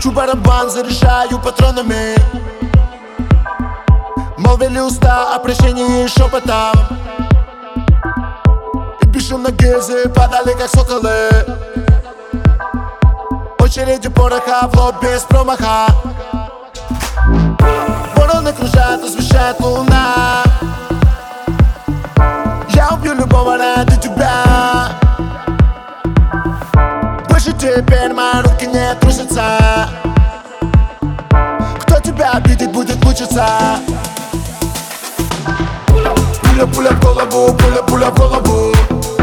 Кручу барабан, заряжаю патронами. Молвили уста о прощении шепотом, и бесшумно гильзы падали как соколы. Очереди пороха в лоб без промаха. Вороны кружат, освещает луна. Я убью любого ради тебя. Больше теперь мои руки не трусятся. Кто тебя обидит, будет мучиться. Пуля, пуля в голову, пуля, пуля в голову.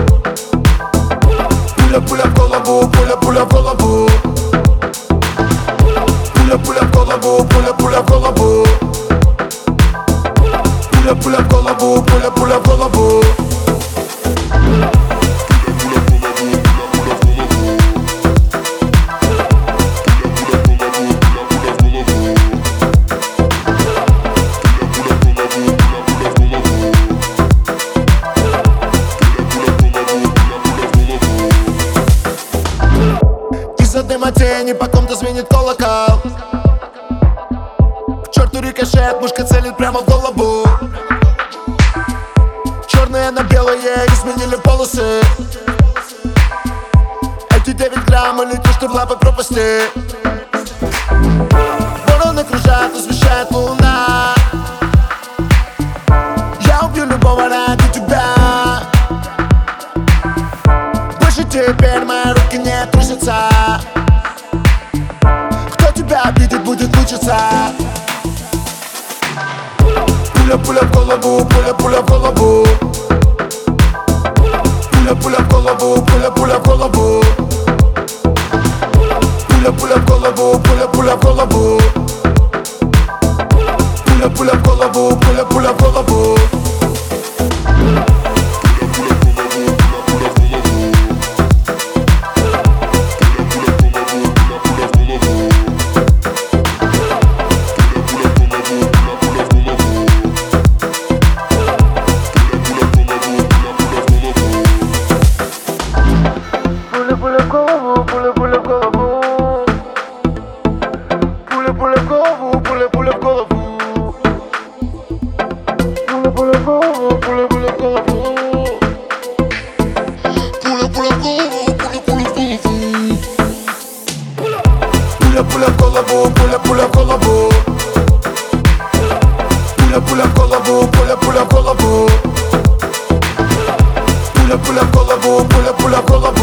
Пуля, пуля в голову, пуля, пуля в голову. Пуля, пуля в голову, пуля, пуля в голову. Пуля, пуля в голову, пуля, пуля в голову. Из-за дыма тени по ком-то звенит колокол. К черту рикошет, мушка целит прямо в голову. Черные на белые изменили полосы. Эти 9 грамм, и летишь ты в лапы пропасти. Вороны кружат, освещает луна. Я убью любого ради тебя. Больше теперь мои руки не трусятся. Кто тебя обидит, будет мучиться. Пуля, пуля в голову, пуля, пуля в голову. Пуля, пуля в голову, пуля, пуля в голову. Пуля, пуля в голову, пуля, пуля в голову. Пуля, пуля в голову, пуля, пуля в голову. Пуля, пуля в голову, пуля, пуля в голову. Пуля, пуля в голову, пуля, пуля в голову. Пуля, пуля в голову, пуля, пуля в голову. Пуля, пуля в голову, пуля, пуля в голову. Пуля, пуля в голову, пуля, пуля в голову. Пуля, пуля в голову, пуля, пуля в голову. Пуля, пуля в голову, пуля, пуля в голову.